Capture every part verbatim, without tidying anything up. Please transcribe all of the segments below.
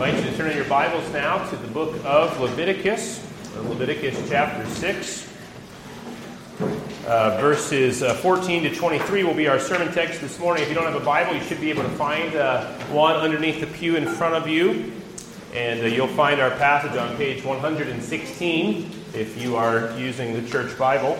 I invite you to turn in your Bibles now to the book of Leviticus, Leviticus chapter six. Uh, verses uh, fourteen to twenty-three will be our sermon text this morning. If you don't have a Bible, you should be able to find uh, one underneath the pew in front of you. And uh, you'll find our passage on page one hundred sixteen if you are using the church Bible.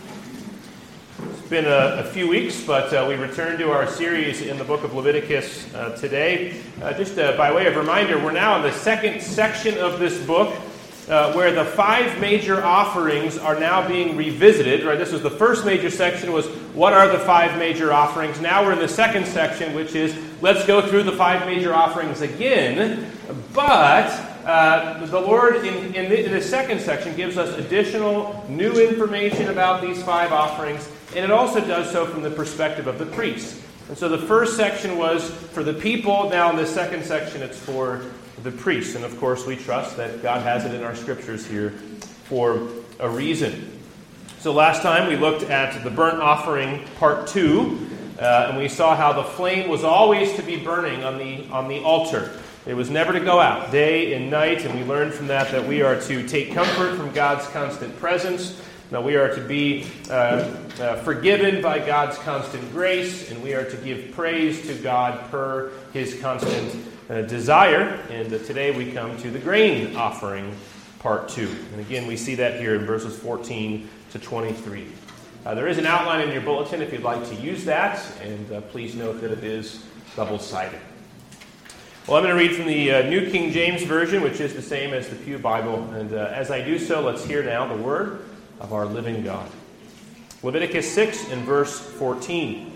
It's been a, a few weeks, but uh, we return to our series in the book of Leviticus uh, today. Uh, just uh, by way of reminder, we're now in the second section of this book, uh, where the five major offerings are now being revisited. Right? This was the first major section, was what are the five major offerings? Now we're in the second section, which is let's go through the five major offerings again. But uh, the Lord, in, in, the, in the second section, gives us additional new information about these five offerings. And it also does so from the perspective of the priests. And so the first section was for the people. Now in the second section, it's for the priests. And of course, we trust that God has it in our scriptures here for a reason. So last time we looked at the burnt offering part two. Uh, and we saw how the flame was always to be burning on the, on the altar. It was never to go out day and night. And we learned from that that we are to take comfort from God's constant presence. Now, we are to be uh, uh, forgiven by God's constant grace, and we are to give praise to God per His constant uh, desire. And uh, today we come to the grain offering, part two. And again, we see that here in verses fourteen to twenty-three. Uh, there is an outline in your bulletin if you'd like to use that, and uh, please note that it is double-sided. Well, I'm going to read from the uh, New King James Version, which is the same as the Pew Bible. And uh, as I do so, let's hear now the word of our living God. Leviticus six and verse fourteen.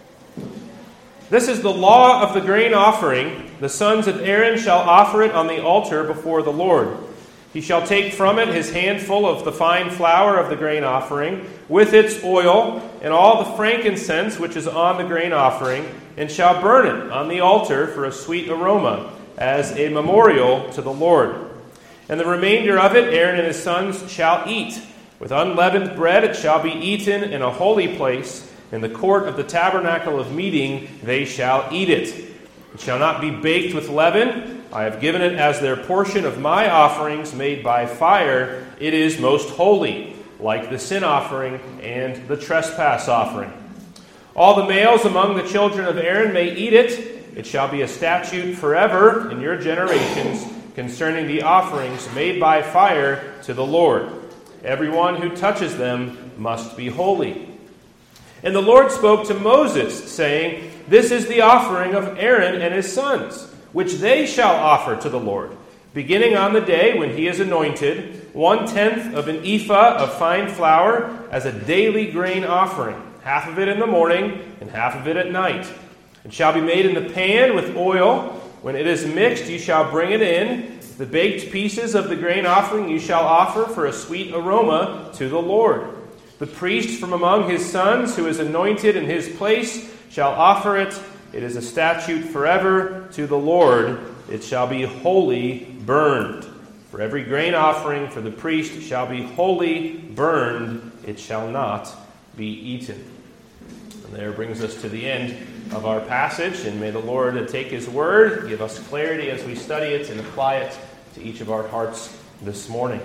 This is the law of the grain offering. The sons of Aaron shall offer it on the altar before the Lord. He shall take from it his handful of the fine flour of the grain offering, with its oil, and all the frankincense which is on the grain offering, and shall burn it on the altar for a sweet aroma, as a memorial to the Lord. And the remainder of it Aaron and his sons shall eat. With unleavened bread it shall be eaten in a holy place. In the court of the tabernacle of meeting they shall eat it. It shall not be baked with leaven. I have given it as their portion of my offerings made by fire. It is most holy, like the sin offering and the trespass offering. All the males among the children of Aaron may eat it. It shall be a statute forever in your generations concerning the offerings made by fire to the Lord. Everyone who touches them must be holy. And the Lord spoke to Moses, saying, This is the offering of Aaron and his sons, which they shall offer to the Lord, beginning on the day when he is anointed, one-tenth of an ephah of fine flour as a daily grain offering, half of it in the morning and half of it at night. It shall be made in the pan with oil. When it is mixed, you shall bring it in. The baked pieces of the grain offering you shall offer for a sweet aroma to the Lord. The priest from among his sons, who is anointed in his place, shall offer it. It is a statute forever to the Lord. It shall be wholly burned. For every grain offering for the priest shall be wholly burned. It shall not be eaten. And there brings us to the end of our passage, and may the Lord take His word, give us clarity as we study it, and apply it to each of our hearts this morning.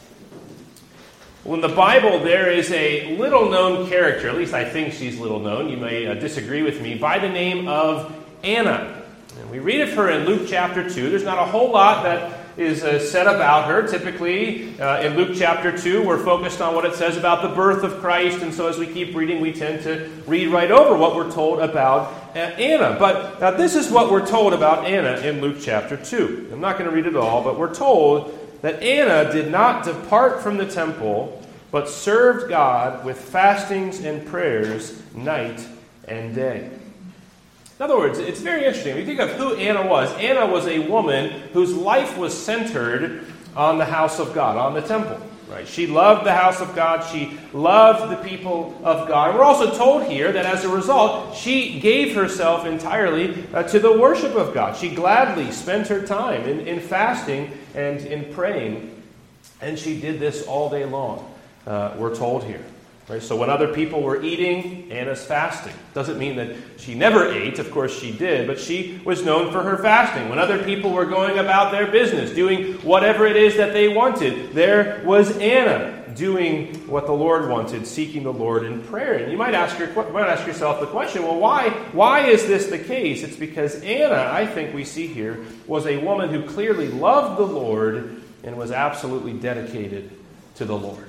Well, in the Bible, there is a little-known character, at least I think she's little-known, you may uh, disagree with me, by the name of Anna. And we read of her in Luke chapter two. There's not a whole lot that is uh, said about her. Typically, uh, in Luke chapter two, we're focused on what it says about the birth of Christ, and so as we keep reading, we tend to read right over what we're told about uh, Anna. But uh, this is what we're told about Anna in Luke chapter two. I'm not going to read it all, but we're told that Anna did not depart from the temple, but served God with fastings and prayers night and day. In other words, it's very interesting. When you think of who Anna was, Anna was a woman whose life was centered on the house of God, on the temple. Right? She loved the house of God. She loved the people of God. We're also told here that as a result, she gave herself entirely uh, to the worship of God. She gladly spent her time in, in fasting and in praying. And she did this all day long, uh, we're told here. Right? So when other people were eating, Anna's fasting. Doesn't mean that she never ate. Of course she did. But she was known for her fasting. When other people were going about their business, doing whatever it is that they wanted, there was Anna doing what the Lord wanted, seeking the Lord in prayer. And you might ask, your, might ask yourself the question, well, why, why is this the case? It's because Anna, I think we see here, was a woman who clearly loved the Lord and was absolutely dedicated to the Lord.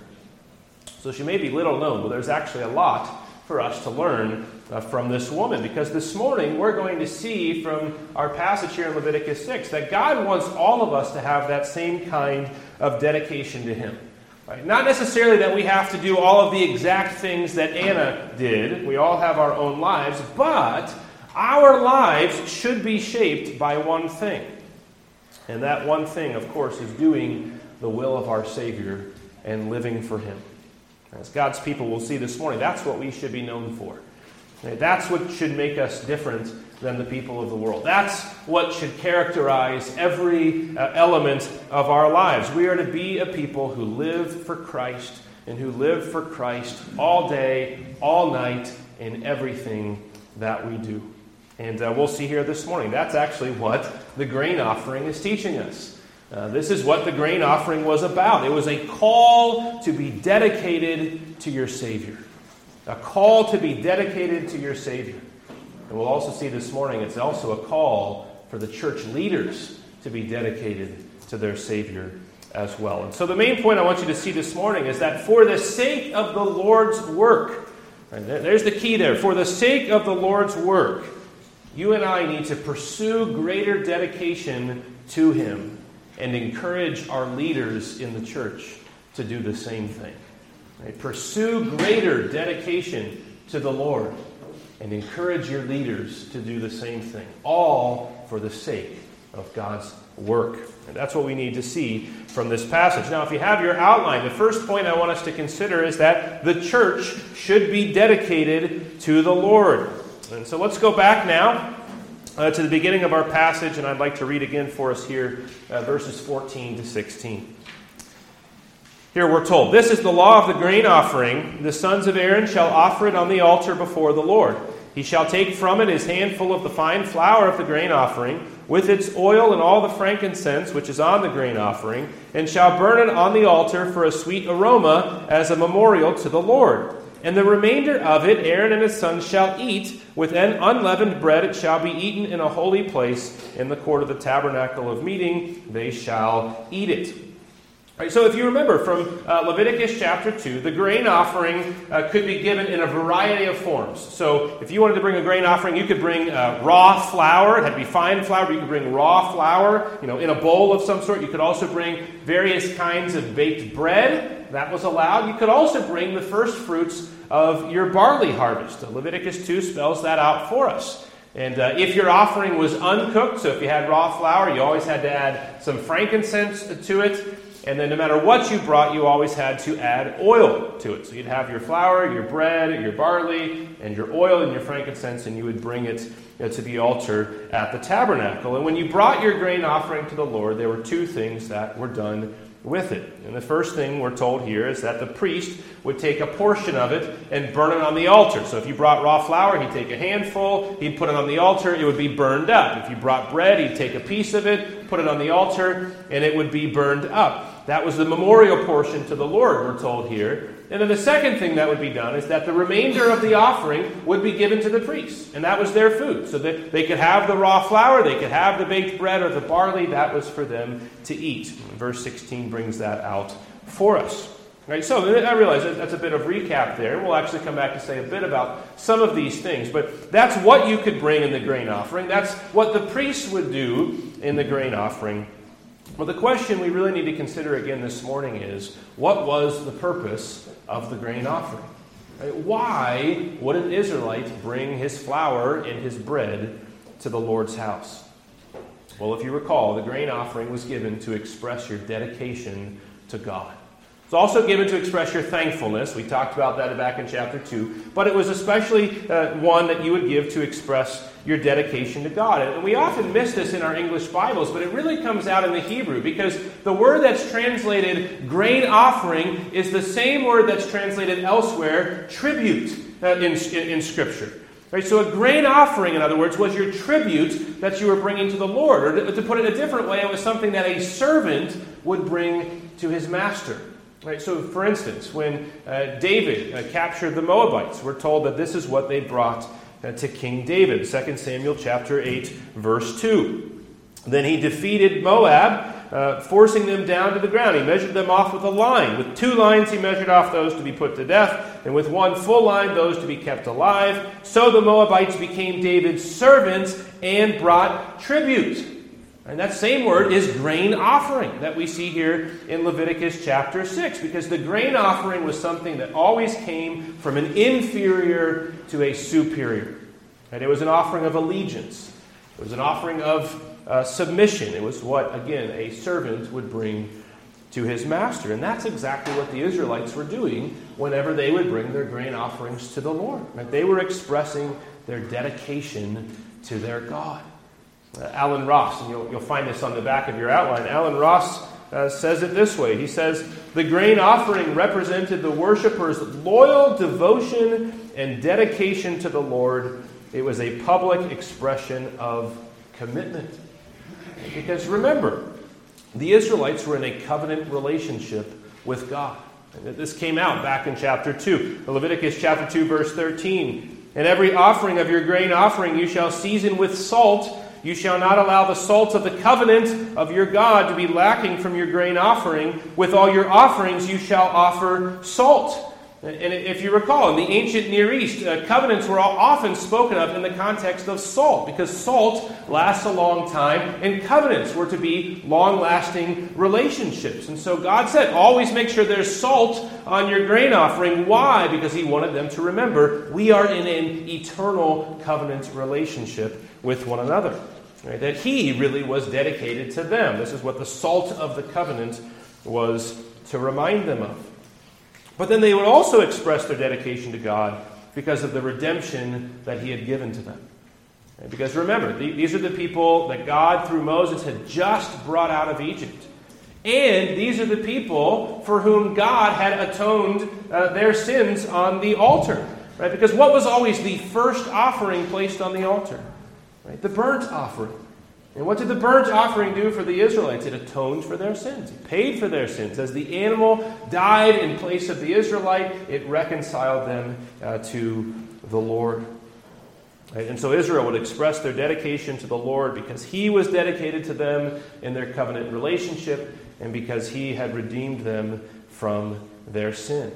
So she may be little known, but there's actually a lot for us to learn uh, from this woman. Because this morning we're going to see from our passage here in Leviticus six that God wants all of us to have that same kind of dedication to Him. Right? Not necessarily that we have to do all of the exact things that Anna did. We all have our own lives. But our lives should be shaped by one thing. And that one thing, of course, is doing the will of our Savior and living for Him. As God's people will see this morning, that's what we should be known for. That's what should make us different than the people of the world. That's what should characterize every uh, element of our lives. We are to be a people who live for Christ and who live for Christ all day, all night, in everything that we do. And uh, we'll see here this morning, that's actually what the grain offering is teaching us. Uh, this is what the grain offering was about. It was a call to be dedicated to your Savior. A call to be dedicated to your Savior. And we'll also see this morning it's also a call for the church leaders to be dedicated to their Savior as well. And so the main point I want you to see this morning is that for the sake of the Lord's work, and there's the key there, for the sake of the Lord's work, you and I need to pursue greater dedication to Him and encourage our leaders in the church to do the same thing. Right? Pursue greater dedication to the Lord and encourage your leaders to do the same thing. All for the sake of God's work. And that's what we need to see from this passage. Now, if you have your outline, the first point I want us to consider is that the church should be dedicated to the Lord. And so let's go back now Uh, to the beginning of our passage, and I'd like to read again for us here, uh, verses fourteen to sixteen. Here we're told, "This is the law of the grain offering. The sons of Aaron shall offer it on the altar before the Lord. He shall take from it his handful of the fine flour of the grain offering, with its oil and all the frankincense which is on the grain offering, and shall burn it on the altar for a sweet aroma as a memorial to the Lord. And the remainder of it Aaron and his sons shall eat. With an unleavened bread it shall be eaten in a holy place. In the court of the tabernacle of meeting they shall eat it." All right, so if you remember from uh, Leviticus chapter two, the grain offering uh, could be given in a variety of forms. So if you wanted to bring a grain offering, you could bring uh, raw flour. It had to be fine flour, but you could bring raw flour, you know, in a bowl of some sort. You could also bring various kinds of baked bread. That was allowed. You could also bring the first fruits of your barley harvest. Leviticus two spells that out for us. And uh, if your offering was uncooked, so if you had raw flour, you always had to add some frankincense to it. And then no matter what you brought, you always had to add oil to it. So you'd have your flour, your bread, your barley, and your oil and your frankincense, and you would bring it you know, to the altar at the tabernacle. And when you brought your grain offering to the Lord, there were two things that were done with it. And the first thing we're told here is that the priest would take a portion of it and burn it on the altar. So if you brought raw flour, he'd take a handful, he'd put it on the altar, it would be burned up. If you brought bread, he'd take a piece of it, put it on the altar, and it would be burned up. That was the memorial portion to the Lord, we're told here. And then the second thing that would be done is that the remainder of the offering would be given to the priests. And that was their food. So that they could have the raw flour, they could have the baked bread or the barley. That was for them to eat. Verse sixteen brings that out for us. Right, so I realize that that's a bit of recap there. We'll actually come back to say a bit about some of these things. But that's what you could bring in the grain offering. That's what the priests would do in the grain offering. Well, the question we really need to consider again this morning is, what was the purpose of the grain offering? Right? Why would an Israelite bring his flour and his bread to the Lord's house? Well, if you recall, the grain offering was given to express your dedication to God. It's also given to express your thankfulness. We talked about that back in chapter two. But it was especially uh, one that you would give to express your dedication to God. And we often miss this in our English Bibles, but it really comes out in the Hebrew, because the word that's translated grain offering is the same word that's translated elsewhere tribute uh, in, in, in Scripture. Right, so a grain offering, in other words, was your tribute that you were bringing to the Lord. Or to, to put it a different way, it was something that a servant would bring to his master. Right, so, for instance, when uh, David uh, captured the Moabites, we're told that this is what they brought uh, to King David. Second Samuel chapter eight, verse two. Then he defeated Moab, uh, forcing them down to the ground. He measured them off with a line. With two lines he measured off those to be put to death, and with one full line those to be kept alive. So the Moabites became David's servants and brought tribute. And that same word is grain offering that we see here in Leviticus chapter six, because the grain offering was something that always came from an inferior to a superior. And it was an offering of allegiance. It was an offering of uh, submission. It was what, again, a servant would bring to his master. And that's exactly what the Israelites were doing whenever they would bring their grain offerings to the Lord. Right? They were expressing their dedication to their God. Uh, Alan Ross, and you'll, you'll find this on the back of your outline. Alan Ross uh, says it this way. He says, the grain offering represented the worshippers' loyal devotion and dedication to the Lord. It was a public expression of commitment. Because remember, the Israelites were in a covenant relationship with God. And this came out back in chapter two. Leviticus chapter two, verse thirteen. And every offering of your grain offering you shall season with salt. You shall not allow the salt of the covenant of your God to be lacking from your grain offering. With all your offerings you shall offer salt. And if you recall, in the ancient Near East, uh, covenants were often spoken of in the context of salt, because salt lasts a long time, and covenants were to be long-lasting relationships. And so God said, always make sure there's salt on your grain offering. Why? Because He wanted them to remember we are in an eternal covenant relationship with one another. Right? That He really was dedicated to them. This is what the salt of the covenant was to remind them of. But then they would also express their dedication to God because of the redemption that He had given to them. Right? Because remember, these are the people that God, through Moses, had just brought out of Egypt. And these are the people for whom God had atoned uh, their sins on the altar. Right? Because what was always the first offering placed on the altar? Right? The burnt offering. And what did the burnt offering do for the Israelites? It atoned for their sins. It paid for their sins. As the animal died in place of the Israelite, it reconciled them uh, to the Lord. Right? And so Israel would express their dedication to the Lord because He was dedicated to them in their covenant relationship and because He had redeemed them from their sin.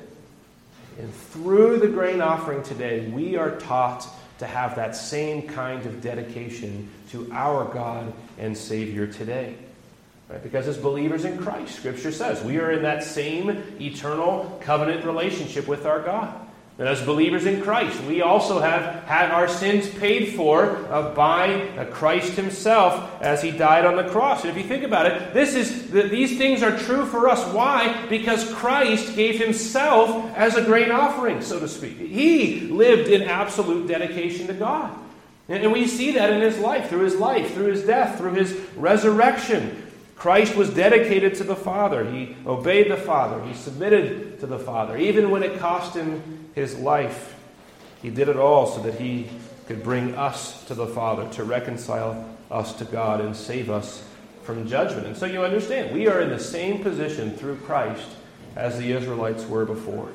And through the grain offering today, we are taught to have that same kind of dedication to our God and Savior today. Right? Because as believers in Christ, Scripture says, we are in that same eternal covenant relationship with our God. And as believers in Christ, we also have had our sins paid for uh, by uh, Christ Himself as He died on the cross. And if you think about it, this is th- these things are true for us. Why? Because Christ gave Himself as a grain offering, so to speak. He lived in absolute dedication to God. And, and we see that in His life, through His life, through His death, through His resurrection. Christ was dedicated to the Father. He obeyed the Father. He submitted to the Father. Even when it cost Him His life, He did it all so that He could bring us to the Father, to reconcile us to God and save us from judgment. And so you understand, we are in the same position through Christ as the Israelites were before.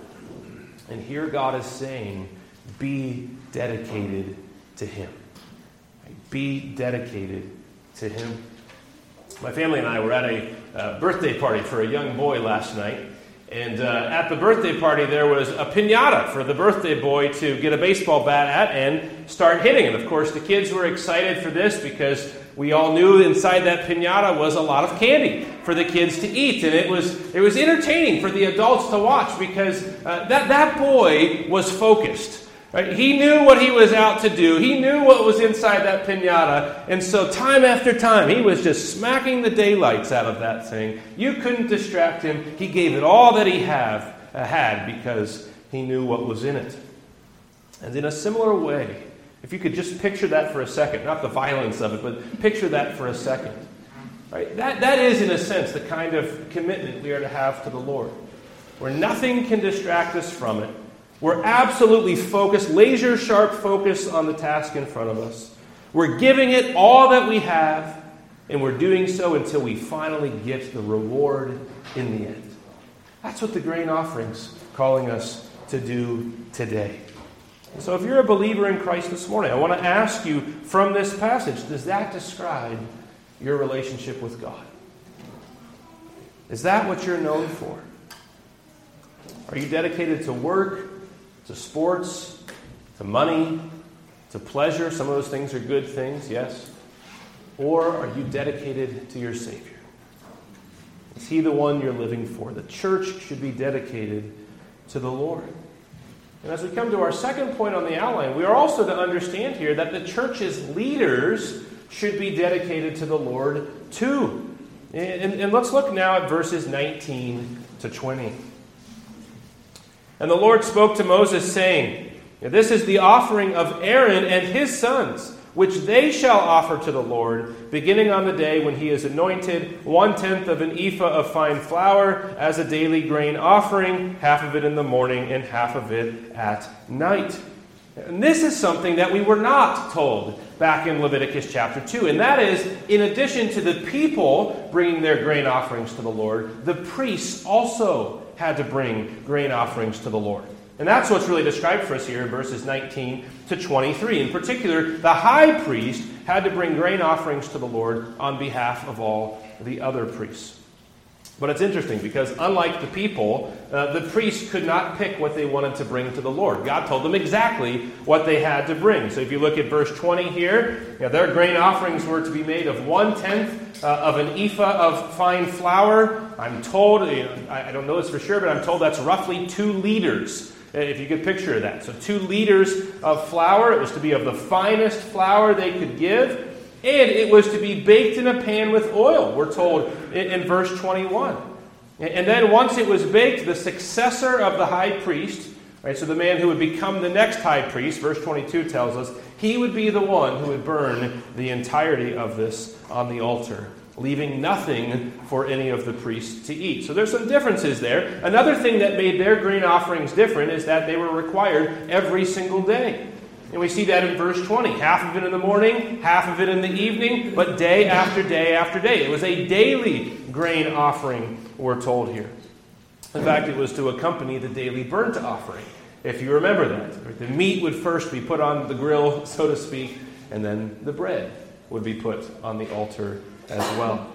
And here God is saying, be dedicated to Him. Be dedicated to Him. My family and I were at a uh, birthday party for a young boy last night. And uh, at the birthday party, there was a piñata for the birthday boy to get a baseball bat at and start hitting. And of course, the kids were excited for this because we all knew inside that piñata was a lot of candy for the kids to eat. And it was it was entertaining for the adults to watch because uh, that, that boy was focused. Right? He knew what he was out to do. He knew what was inside that piñata. And so time after time, he was just smacking the daylights out of that thing. You couldn't distract him. He gave it all that he have, uh, had because he knew what was in it. And in a similar way, if you could just picture that for a second, not the violence of it, but picture that for a second. Right? That, that is, in a sense, the kind of commitment we are to have to the Lord, where nothing can distract us from it. We're absolutely focused, laser-sharp focus on the task in front of us. We're giving it all that we have, and we're doing so until we finally get the reward in the end. That's what the grain offering's calling us to do today. So if you're a believer in Christ this morning, I want to ask you from this passage, does that describe your relationship with God? Is that what you're known for? Are you dedicated to work, to sports, to money, to pleasure? Some of those things are good things, yes. Or are you dedicated to your Savior? Is He the one you're living for? The church should be dedicated to the Lord. And as we come to our second point on the outline, we are also to understand here that the church's leaders should be dedicated to the Lord too. And, and, and let's look now at verses nineteen to twenty. And the Lord spoke to Moses, saying, This is the offering of Aaron and his sons, which they shall offer to the Lord, beginning on the day when he is anointed, one-tenth of an ephah of fine flour as a daily grain offering, half of it in the morning and half of it at night. And this is something that we were not told back in Leviticus chapter two. And that is, in addition to the people bringing their grain offerings to the Lord, the priests also had to bring grain offerings to the Lord. And that's what's really described for us here in verses nineteen to twenty-three. In particular, the high priest had to bring grain offerings to the Lord on behalf of all the other priests. But it's interesting because unlike the people, uh, the priests could not pick what they wanted to bring to the Lord. God told them exactly what they had to bring. So if you look at verse twenty here, you know, their grain offerings were to be made of one-tenth uh, of an ephah of fine flour. I'm told, you know, I, I don't know this for sure, but I'm told that's roughly two liters. If you could picture that. So two liters of flour. It was to be of the finest flour they could give. And it was to be baked in a pan with oil, we're told in, in verse twenty-one. And, and then once it was baked, the successor of the high priest, right, so the man who would become the next high priest, verse twenty-two tells us, he would be the one who would burn the entirety of this on the altar, leaving nothing for any of the priests to eat. So there's some differences there. Another thing that made their grain offerings different is that they were required every single day. And we see that in verse twenty. Half of it in the morning, half of it in the evening, but day after day after day. It was a daily grain offering, we're told here. In fact, it was to accompany the daily burnt offering, if you remember that. The meat would first be put on the grill, so to speak, and then the bread would be put on the altar as well.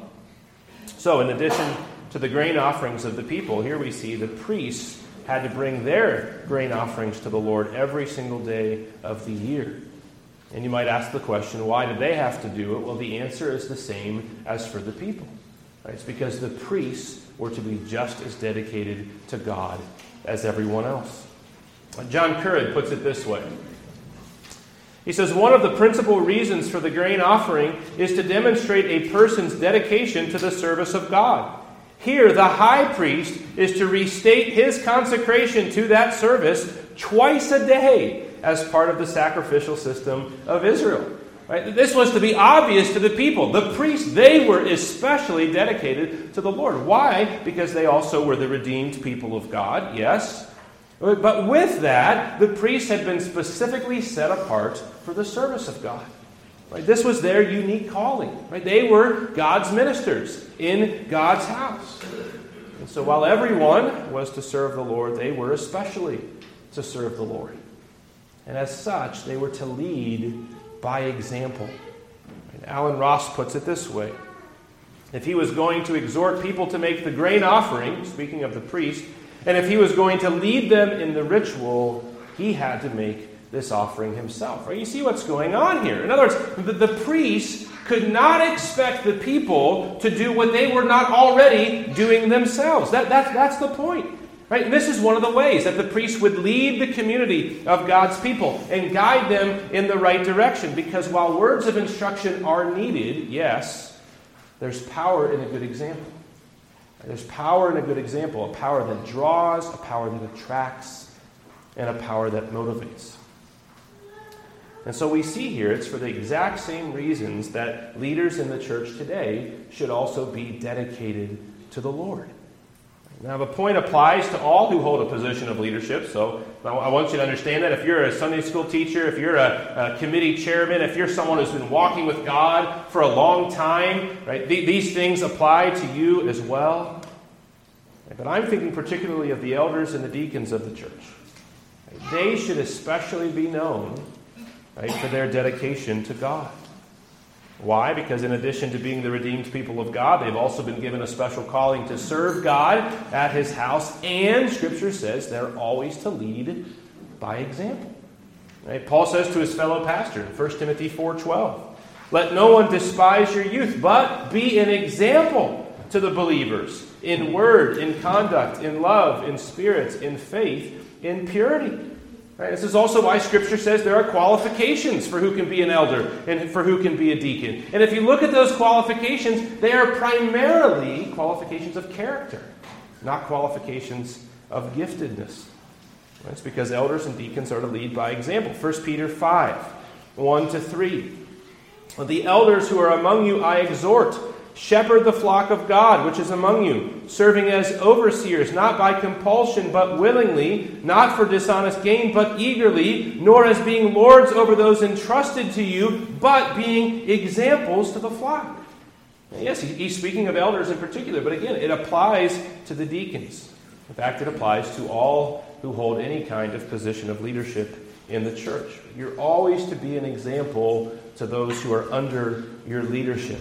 So in addition to the grain offerings of the people, here we see the priests had to bring their grain offerings to the Lord every single day of the year. And you might ask the question, why did they have to do it? Well, the answer is the same as for the people. Right? It's because the priests were to be just as dedicated to God as everyone else. John Currid puts it this way. He says, one of the principal reasons for the grain offering is to demonstrate a person's dedication to the service of God. Here, the high priest is to restate his consecration to that service twice a day as part of the sacrificial system of Israel. Right? This was to be obvious to the people. The priests, they were especially dedicated to the Lord. Why? Because they also were the redeemed people of God, yes. But with that, the priests had been specifically set apart for the service of God. Right? This was their unique calling. Right? They were God's ministers in God's house. And so while everyone was to serve the Lord, they were especially to serve the Lord. And as such, they were to lead by example. And Alan Ross puts it this way. If he was going to exhort people to make the grain offering, speaking of the priest, and if he was going to lead them in the ritual, he had to make this offering himself. Right? You see what's going on here. In other words, the, the priests could not expect the people to do what they were not already doing themselves. That, that, that's the point. Right? And this is one of the ways that the priest would lead the community of God's people and guide them in the right direction. Because while words of instruction are needed, yes, there's power in a good example. There's power in a good example, a power that draws, a power that attracts, and a power that motivates. And so we see here it's for the exact same reasons that leaders in the church today should also be dedicated to the Lord. Now, the point applies to all who hold a position of leadership. So I want you to understand that if you're a Sunday school teacher, if you're a, a committee chairman, if you're someone who's been walking with God for a long time, right, th- these things apply to you as well. But I'm thinking particularly of the elders and the deacons of the church. They should especially be known, right, for their dedication to God. Why? Because in addition to being the redeemed people of God, they've also been given a special calling to serve God at His house, and Scripture says they're always to lead by example. Right? Paul says to his fellow pastor in First Timothy four twelve, "Let no one despise your youth, but be an example to the believers in word, in conduct, in love, in spirit, in faith, in purity." Right? This is also why Scripture says there are qualifications for who can be an elder and for who can be a deacon. And if you look at those qualifications, they are primarily qualifications of character, not qualifications of giftedness. Right? It's because elders and deacons are to lead by example. First Peter five, one to three. "The elders who are among you I exhort, shepherd the flock of God which is among you, serving as overseers, not by compulsion, but willingly, not for dishonest gain, but eagerly, nor as being lords over those entrusted to you, but being examples to the flock." Now, yes, he's speaking of elders in particular, but again, it applies to the deacons. In fact, it applies to all who hold any kind of position of leadership in the church. You're always to be an example to those who are under your leadership.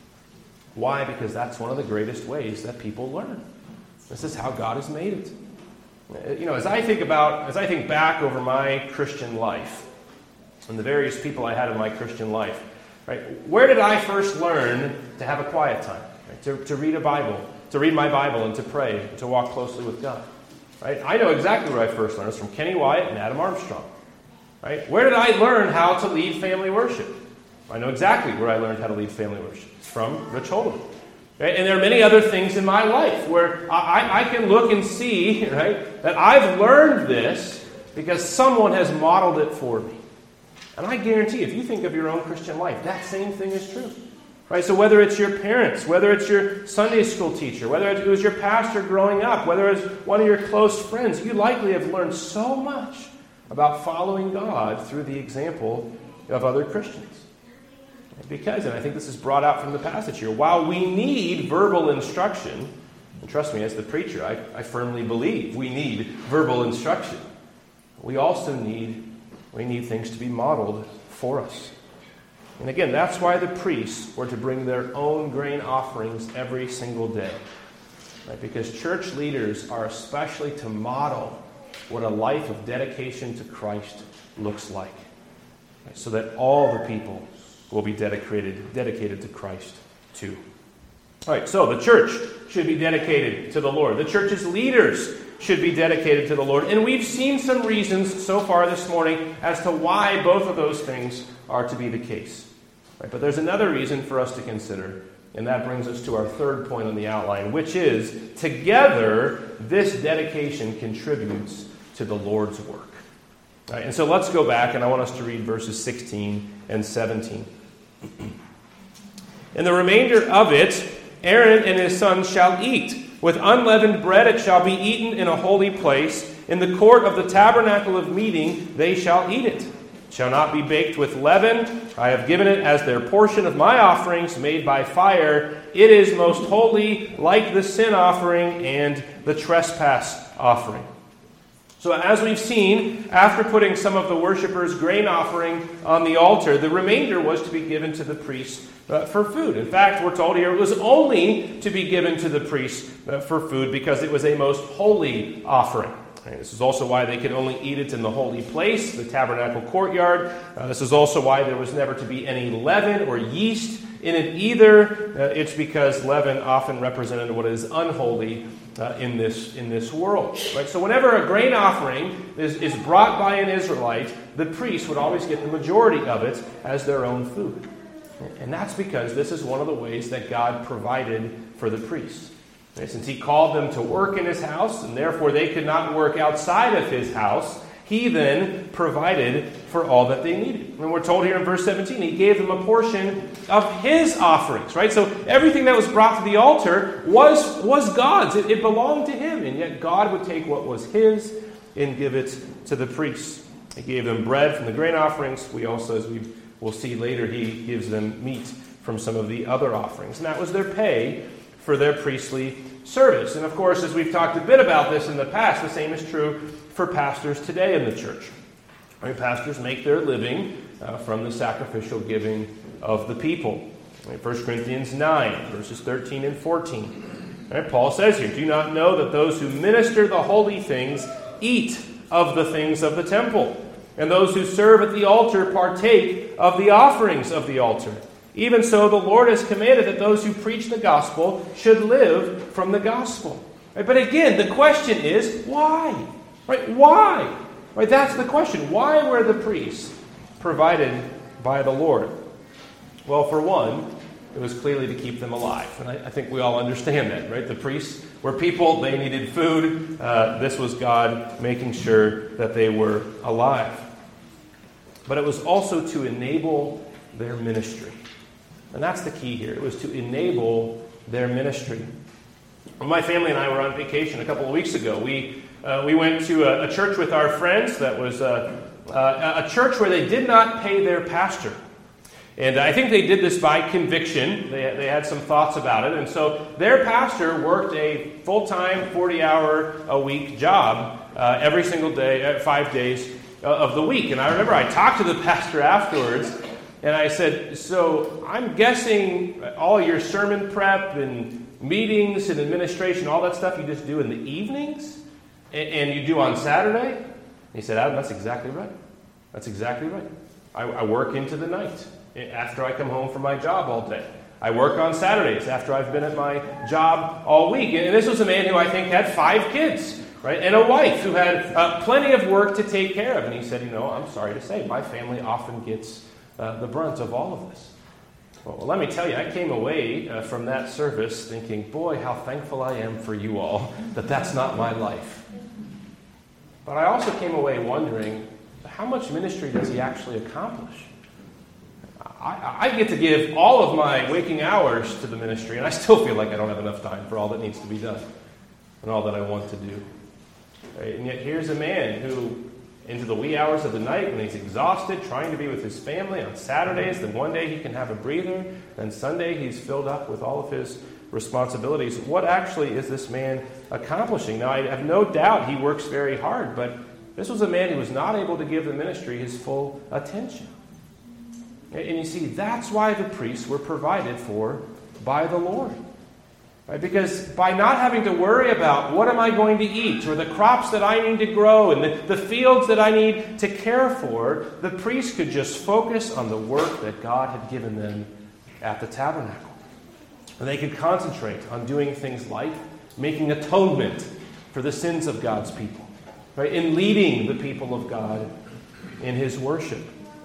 Why? Because that's one of the greatest ways that people learn. This is how God has made it. You know, as I think about, as I think back over my Christian life and the various people I had in my Christian life, right? Where did I first learn to have a quiet time? Right? To, to read a Bible, to read my Bible and to pray, and to walk closely with God. Right? I know exactly where I first learned. It's from Kenny Wyatt and Adam Armstrong. Right? Where did I learn how to lead family worship? I know exactly where I learned how to lead family worship. It's from Rich Holden. Right? And there are many other things in my life where I, I can look and see, right, that I've learned this because someone has modeled it for me. And I guarantee, if you think of your own Christian life, that same thing is true. Right? So whether it's your parents, whether it's your Sunday school teacher, whether it was your pastor growing up, whether it's one of your close friends, you likely have learned so much about following God through the example of other Christians. Because, and I think this is brought out from the passage here, while we need verbal instruction, and trust me, as the preacher, I, I firmly believe we need verbal instruction, we also need, we need things to be modeled for us. And again, that's why the priests were to bring their own grain offerings every single day. Right? Because church leaders are especially to model what a life of dedication to Christ looks like. Right? So that all the people will be dedicated, dedicated to Christ too. All right, so the church should be dedicated to the Lord. The church's leaders should be dedicated to the Lord. And we've seen some reasons so far this morning as to why both of those things are to be the case. Right, but there's another reason for us to consider, and that brings us to our third point on the outline, which is, together, this dedication contributes to the Lord's work. All right, and so let's go back, and I want us to read verses sixteen and seventeen. "In the remainder of it, Aaron and his sons shall eat. With unleavened bread it shall be eaten in a holy place. In the court of the tabernacle of meeting they shall eat it. It shall not be baked with leaven. I have given it as their portion of my offerings made by fire. It is most holy, like the sin offering and the trespass offering." So as we've seen, after putting some of the worshippers' grain offering on the altar, the remainder was to be given to the priests uh, for food. In fact, we're told here it was only to be given to the priests uh, for food because it was a most holy offering. And this is also why they could only eat it in the holy place, the tabernacle courtyard. Uh, this is also why there was never to be any leaven or yeast in it either. Uh, it's because leaven often represented what is unholy uh, in this in this world. Right? So whenever a grain offering is, is brought by an Israelite, the priest would always get the majority of it as their own food. And that's because this is one of the ways that God provided for the priests. Okay, since he called them to work in his house, and therefore they could not work outside of his house, he then provided for all that they needed. And we're told here in verse seventeen, he gave them a portion of his offerings, right? So everything that was brought to the altar was, was God's. It, it belonged to him, and yet God would take what was his and give it to the priests. He gave them bread from the grain offerings. We also, as we will see later, he gives them meat from some of the other offerings. And that was their pay for their priestly service. And of course, as we've talked a bit about this in the past, the same is true for pastors today in the church. I mean, pastors make their living uh, from the sacrificial giving of the people. Right, First Corinthians nine, verses thirteen and fourteen. Right, Paul says here, do not know that those who minister the holy things eat of the things of the temple, and those who serve at the altar partake of the offerings of the altar. Even so, the Lord has commanded that those who preach the gospel should live from the gospel. Right, but again, the question is, why? Right? Why? Right, that's the question. Why were the priests provided by the Lord? Well, for one, it was clearly to keep them alive. And I, I think we all understand that, right? The priests were people. They needed food. Uh, this was God making sure that they were alive. But it was also to enable their ministry. And that's the key here. It was to enable their ministry. When my family and I were on vacation a couple of weeks ago, we uh, we went to a, a church with our friends that was uh, uh, a church where they did not pay their pastor. And I think they did this by conviction. They, they had some thoughts about it. And so their pastor worked a full-time, forty-hour-a-week job uh, every single day, uh, five days uh, of the week. And I remember I talked to the pastor afterwards, and I said, so I'm guessing all your sermon prep and meetings and administration, all that stuff you just do in the evenings and, and you do on Saturday? And he said, Adam, that's exactly right. That's exactly right. I, I work into the night after I come home from my job all day. I work on Saturdays after I've been at my job all week. And this was a man who I think had five kids, right? And a wife who had uh, plenty of work to take care of. And he said, you know, I'm sorry to say, my family often gets uh, the brunt of all of this. Well, let me tell you, I came away uh, from that service thinking, boy, how thankful I am for you all that that's not my life. But I also came away wondering, how much ministry does he actually accomplish? I, I get to give all of my waking hours to the ministry, and I still feel like I don't have enough time for all that needs to be done and all that I want to do. Right? And yet here's a man who, into the wee hours of the night, when he's exhausted, trying to be with his family on Saturdays, then one day he can have a breather, then Sunday he's filled up with all of his responsibilities. What actually is this man accomplishing? Now, I have no doubt he works very hard, but this was a man who was not able to give the ministry his full attention. And you see, that's why the priests were provided for by the Lord. Right? Because by not having to worry about what am I going to eat, or the crops that I need to grow, and the, the fields that I need to care for, the priests could just focus on the work that God had given them at the tabernacle. And they could concentrate on doing things like making atonement for the sins of God's people, right? In leading the people of God in his worship.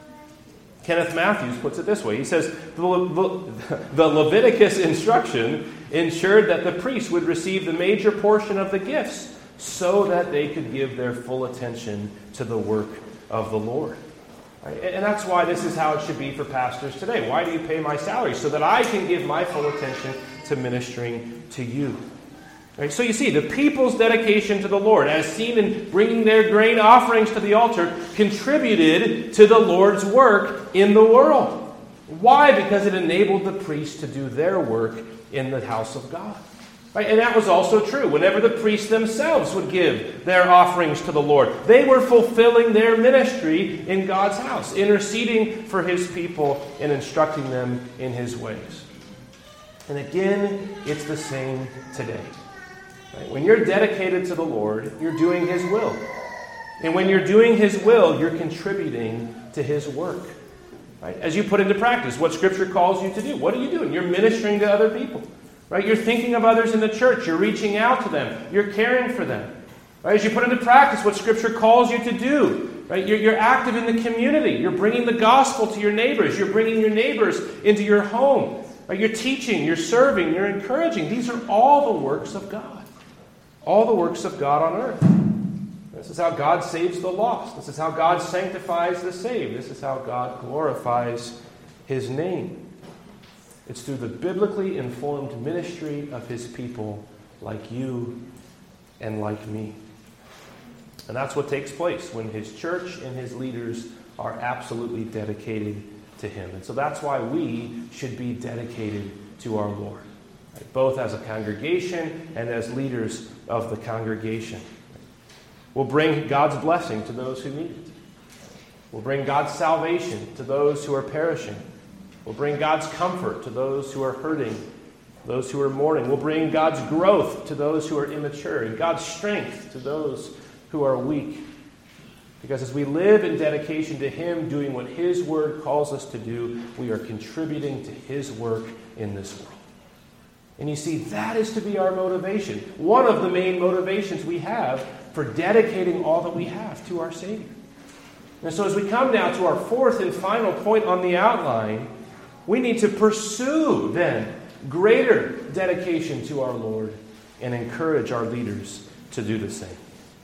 Kenneth Matthews puts it this way. He says, the, Le- the Leviticus instruction ensured that the priests would receive the major portion of the gifts so that they could give their full attention to the work of the Lord. Right? And that's why this is how it should be for pastors today. Why do you pay my salary? So that I can give my full attention to ministering to you. Right? So you see, the people's dedication to the Lord, as seen in bringing their grain offerings to the altar, contributed to the Lord's work in the world. Why? Because it enabled the priests to do their work in the house of God. Right? And that was also true whenever the priests themselves would give their offerings to the Lord. They were fulfilling their ministry in God's house, interceding for his people and instructing them in his ways. And again, it's the same today. Right? When you're dedicated to the Lord, you're doing his will. And when you're doing his will, you're contributing to his work. Right? As you put into practice what Scripture calls you to do. What are you doing? You're ministering to other people. Right? You're thinking of others in the church. You're reaching out to them. You're caring for them. Right? As you put into practice what Scripture calls you to do. Right? You're, you're active in the community. You're bringing the gospel to your neighbors. You're bringing your neighbors into your home. Right? You're teaching. You're serving. You're encouraging. These are all the works of God. All the works of God on earth. This is how God saves the lost. This is how God sanctifies the saved. This is how God glorifies His name. It's through the biblically informed ministry of His people like you and like me. And that's what takes place when His church and His leaders are absolutely dedicated to Him. And so that's why we should be dedicated to our Lord, right? Both as a congregation and as leaders of the congregation. We'll bring God's blessing to those who need it. We'll bring God's salvation to those who are perishing. We'll bring God's comfort to those who are hurting, those who are mourning. We'll bring God's growth to those who are immature, and God's strength to those who are weak. Because as we live in dedication to Him, doing what His Word calls us to do, we are contributing to His work in this world. And you see, that is to be our motivation. One of the main motivations we have for dedicating all that we have to our Savior. And so as we come now to our fourth and final point on the outline, we need to pursue, then, greater dedication to our Lord and encourage our leaders to do the same.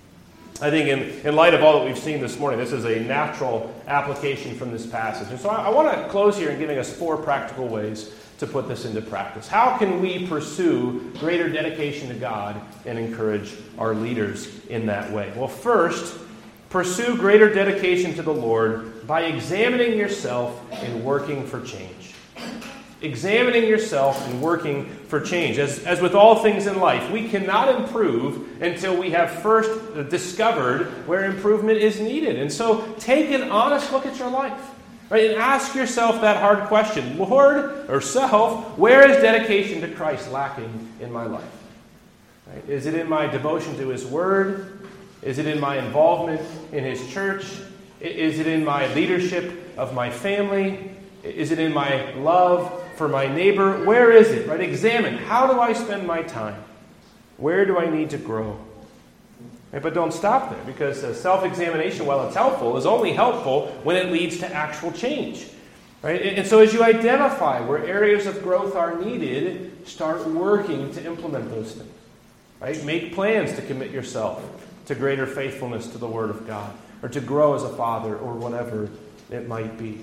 I think in, in light of all that we've seen this morning, this is a natural application from this passage. And so I, I want to close here in giving us four practical ways to put this into practice. How can we pursue greater dedication to God and encourage our leaders in that way? Well, first, pursue greater dedication to the Lord by examining yourself and working for change. Examining yourself and working for change. As, as with all things in life, we cannot improve until we have first discovered where improvement is needed. And so take an honest look at your life. Right, and ask yourself that hard question. Lord, or self, where is dedication to Christ lacking in my life? Right? Is it in my devotion to His Word? Is it in my involvement in His church? Is it in my leadership of my family? Is it in my love for my neighbor? Where is it? Right? Examine. How do I spend my time? Where do I need to grow? Right, but don't stop there, because uh, self-examination, while it's helpful, is only helpful when it leads to actual change. Right? And, and so as you identify where areas of growth are needed, start working to implement those things. Right? Make plans to commit yourself to greater faithfulness to the Word of God, or to grow as a father, or whatever it might be.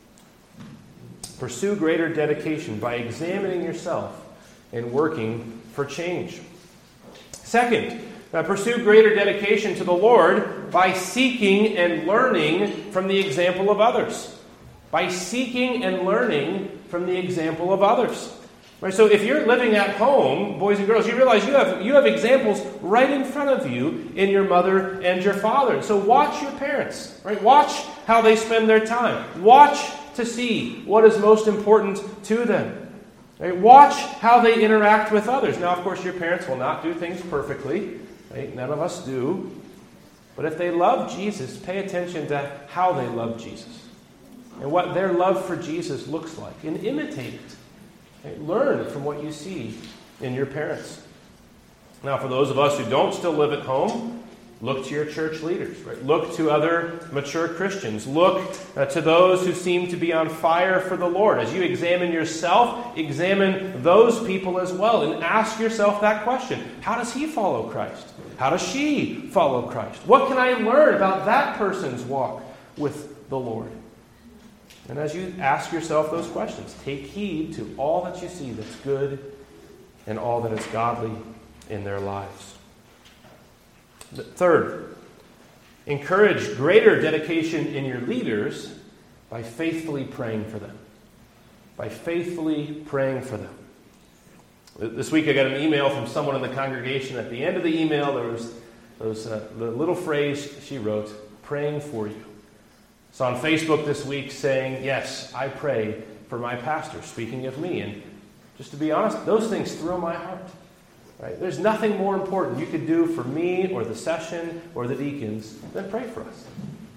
Pursue greater dedication by examining yourself and working for change. Second, Uh, pursue greater dedication to the Lord by seeking and learning from the example of others. By seeking and learning from the example of others. Right, so if you're living at home, boys and girls, you realize you have you have examples right in front of you in your mother and your father. So watch your parents. Right? Watch how they spend their time. Watch to see what is most important to them. Right? Watch how they interact with others. Now, of course, your parents will not do things perfectly. Right? None of us do. But if they love Jesus, pay attention to how they love Jesus and what their love for Jesus looks like, and imitate it. Right? Learn from what you see in your parents. Now, for those of us who don't still live at home, look to your church leaders. Right? Look to other mature Christians. Look uh, to those who seem to be on fire for the Lord. As you examine yourself, examine those people as well, and ask yourself that question. How does he follow Christ? How does she follow Christ? What can I learn about that person's walk with the Lord? And as you ask yourself those questions, take heed to all that you see that's good and all that is godly in their lives. Third, encourage greater dedication in your leaders by faithfully praying for them. By faithfully praying for them. This week I got an email from someone in the congregation. At the end of the email, there was, there was a, the little phrase she wrote, praying for you. So on Facebook this week saying, yes, I pray for my pastor, speaking of me. And just to be honest, those things thrill my heart. Right? There's nothing more important you could do for me or the session or the deacons than pray for us.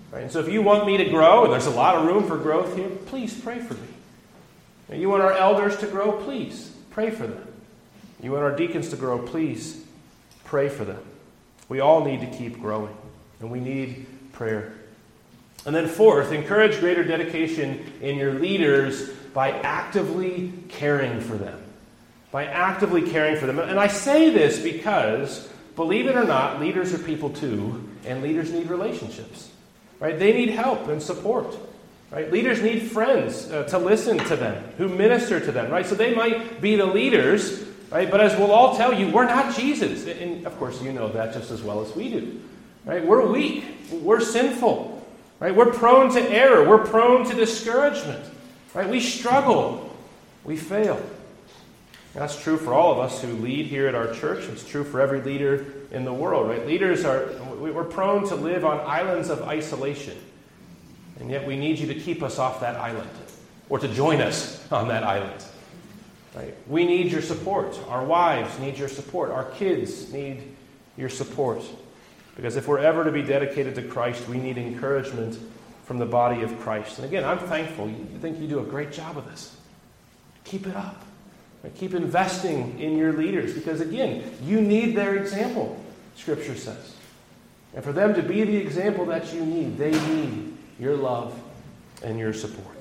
Right? And so if you want me to grow, and there's a lot of room for growth here, please pray for me. And you want our elders to grow, please pray for them. You want our deacons to grow, please pray for them. We all need to keep growing, and we need prayer. And then fourth, encourage greater dedication in your leaders by actively caring for them. By actively caring for them. And I say this because, believe it or not, leaders are people too, and leaders need relationships. Right? They need help and support. Right? Leaders need friends uh, to listen to them, who minister to them. Right? So they might be the leaders, right? But as we'll all tell you, we're not Jesus. And of course, you know that just as well as we do. Right? We're weak. We're sinful. Right? We're prone to error. We're prone to discouragement. Right? We struggle. We fail. That's true for all of us who lead here at our church. It's true for every leader in the world. Right? Leaders are, we're prone to live on islands of isolation. And yet we need you to keep us off that island, or to join us on that island. Right? We need your support. Our wives need your support. Our kids need your support. Because if we're ever to be dedicated to Christ, we need encouragement from the body of Christ. And again, I'm thankful. I think you do a great job of this. Keep it up. Right? Keep investing in your leaders. Because again, you need their example, Scripture says. And for them to be the example that you need, they need your love and your support.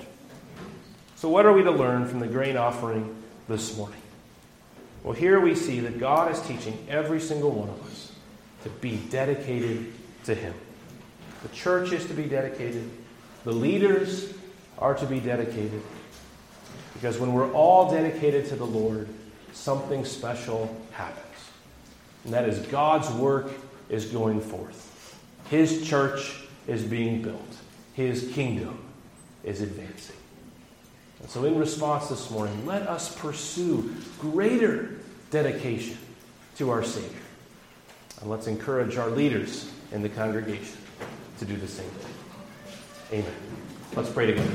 So what are we to learn from the grain offering this morning? Well, here we see that God is teaching every single one of us to be dedicated to Him. The church is to be dedicated. The leaders are to be dedicated. Because when we're all dedicated to the Lord, something special happens. And that is God's work is going forth. His church is being built. His kingdom is advancing. And so in response this morning, let us pursue greater dedication to our Savior. And let's encourage our leaders in the congregation to do the same thing. Amen. Let's pray together.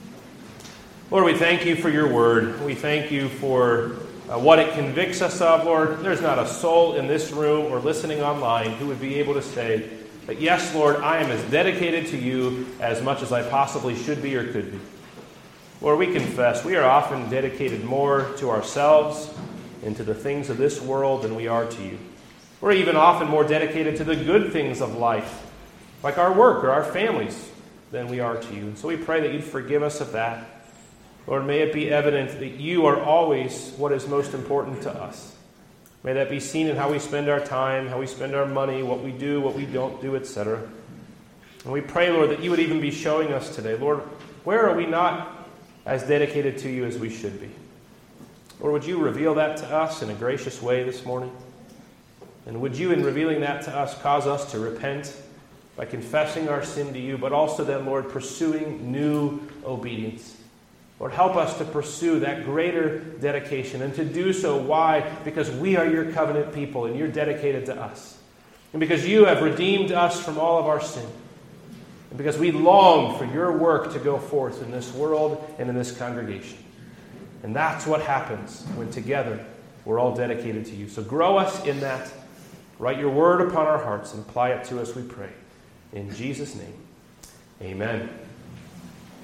Lord, we thank you for your word. We thank you for uh, what it convicts us of, Lord. There's not a soul in this room or listening online who would be able to say that, yes, Lord, I am as dedicated to you as much as I possibly should be or could be. Lord, we confess we are often dedicated more to ourselves and to the things of this world than we are to you. We're even often more dedicated to the good things of life, like our work or our families, than we are to you. And so we pray that you'd forgive us of that. Lord, may it be evident that you are always what is most important to us. May that be seen in how we spend our time, how we spend our money, what we do, what we don't do, et cetera. And we pray, Lord, that you would even be showing us today, Lord, where are we not as dedicated to you as we should be? Lord, would you reveal that to us in a gracious way this morning? And would you, in revealing that to us, cause us to repent by confessing our sin to you, but also then, Lord, pursuing new obedience. Lord, help us to pursue that greater dedication, and to do so, why? Because we are your covenant people, and you're dedicated to us. And because you have redeemed us from all of our sin. And because we long for your work to go forth in this world and in this congregation. And that's what happens when together we're all dedicated to you. So grow us in that. Write your word upon our hearts and apply it to us, we pray. In Jesus' name, amen.